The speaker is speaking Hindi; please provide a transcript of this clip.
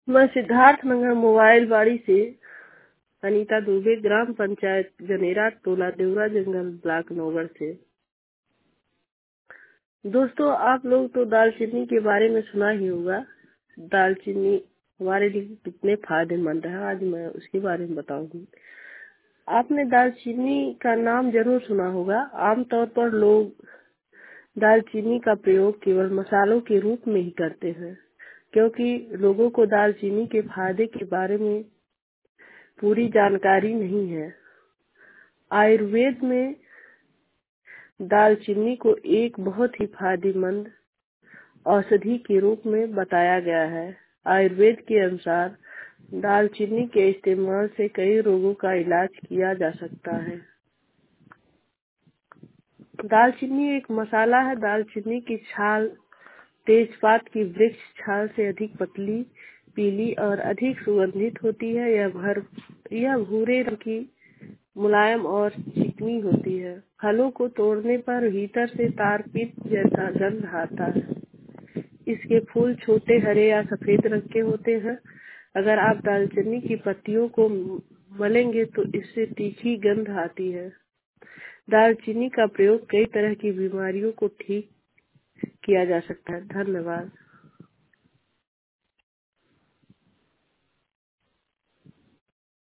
मैं सिद्धार्थ नगर मोबाइल बाड़ी से अनीता दुबे, ग्राम पंचायत गनेरा, टोला देवरा जंगल, ब्लॉक नौगढ़ से। दोस्तों, आप लोग तो दालचीनी के बारे में सुना ही होगा। दालचीनी हमारे लिए कितने फायदेमंद है, आज मैं उसके बारे में बताऊंगी। आपने दालचीनी का नाम जरूर सुना होगा। आमतौर पर लोग दालचीनी का प्रयोग केवल मसालों के रूप में ही करते हैं, क्योंकि लोगों को दालचीनी के फायदे के बारे में पूरी जानकारी नहीं है। आयुर्वेद में दालचीनी को एक बहुत ही फायदेमंद औषधि के रूप में बताया गया है। आयुर्वेद के अनुसार दालचीनी के इस्तेमाल से कई रोगों का इलाज किया जा सकता है। दालचीनी एक मसाला है। दालचीनी की छाल तेजपात की वृक्ष छाल से अधिक पतली, पीली और अधिक सुगंधित होती है। यह भूरे रंग की, मुलायम और चिकनी होती है। फलों को तोड़ने पर भीतर से तारपीत जैसा गंध आता है। इसके फूल छोटे, हरे या सफेद रंग के होते हैं। अगर आप दालचीनी की पत्तियों को मलेंगे तो इससे तीखी गंध आती है। दालचीनी का प्रयोग कई तरह की बीमारियों को ठीक किया जा सकता है। धन्यवाद।